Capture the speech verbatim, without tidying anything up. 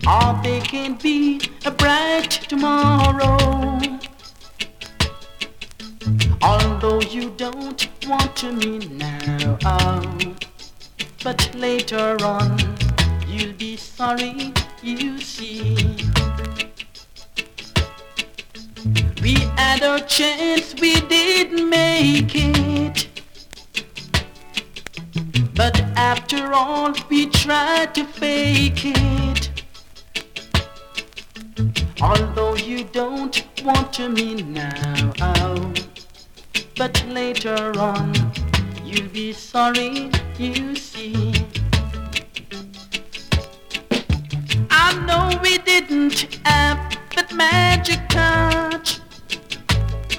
or they can be a bright tomorrow. Although you don't want to me now, oh, but later on you'll be sorry, you see. We had our chance, we didn't make it, but after all we tried to fake it. Although you don't want to me now, oh, but later on you'll be sorry, you see. I know we didn't have that magic time,